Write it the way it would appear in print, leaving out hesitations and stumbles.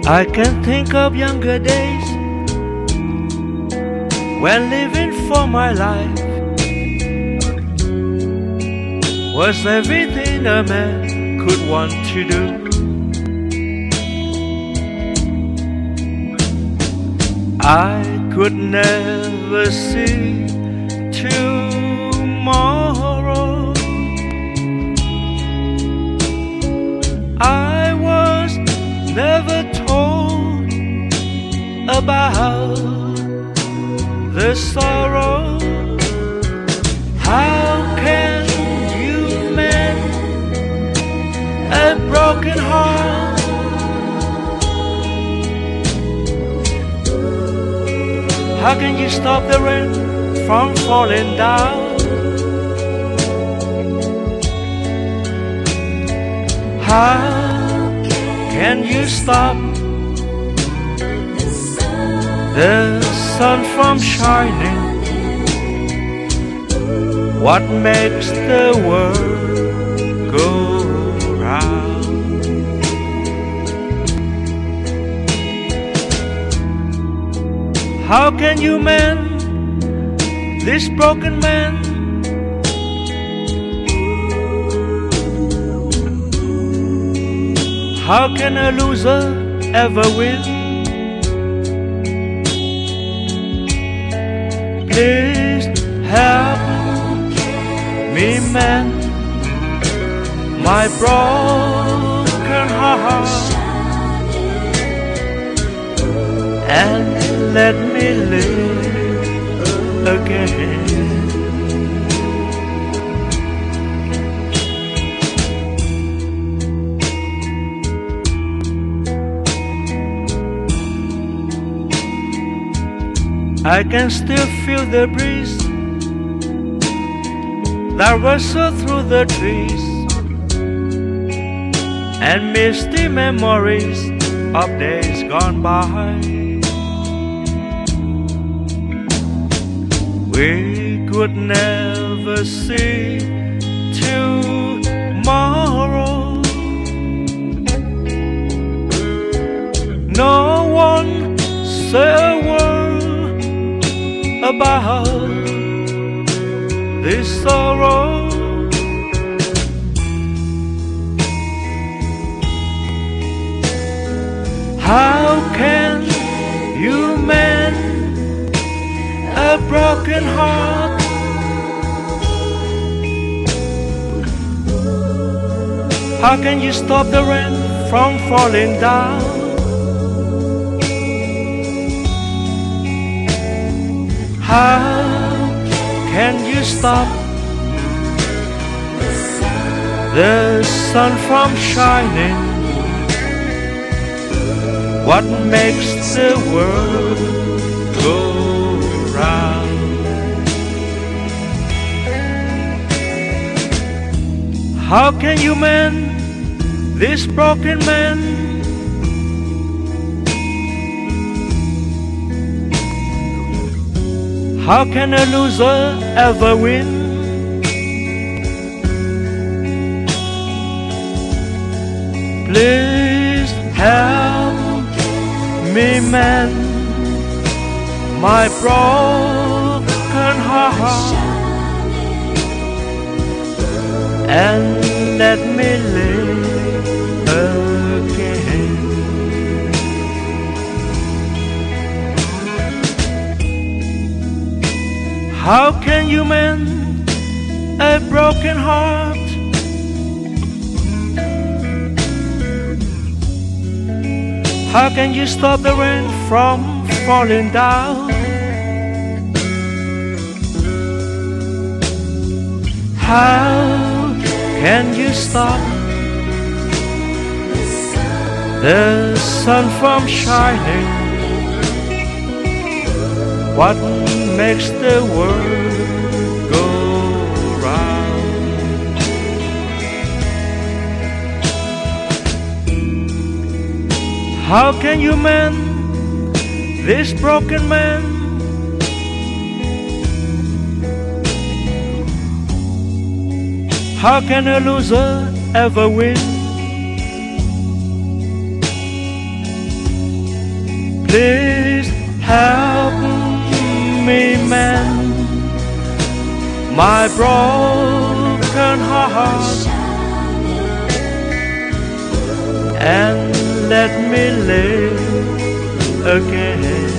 I can think of younger days when living for my life was everything a man could want to do. I could never see tomorrow. I was never told about the sorrow. How can you mend a broken heart? How can you stop the rain from falling down? How can you stop the sun from shining? What makes the world go round? How can you mend this broken man? How can a loser ever win? Please help me mend my broken heart and let me live again. I can still feel the breeze that rustles through the trees and misty memories of days gone by. We could never see tomorrow. No one said a word about this sorrow. How can you mend a broken heart? How can you stop the rain from falling down? How can you stop the sun from shining? What makes the world go round? How can you mend this broken man? How can a loser ever win? Please help me mend my broken heart and let me live again. How can you mend a broken heart? How can you stop the rain from falling down? How can you stop the sun from shining? What makes the world go round? How can you mend this broken man? How can a loser ever win? Please help me mend my broken heart and let me live again.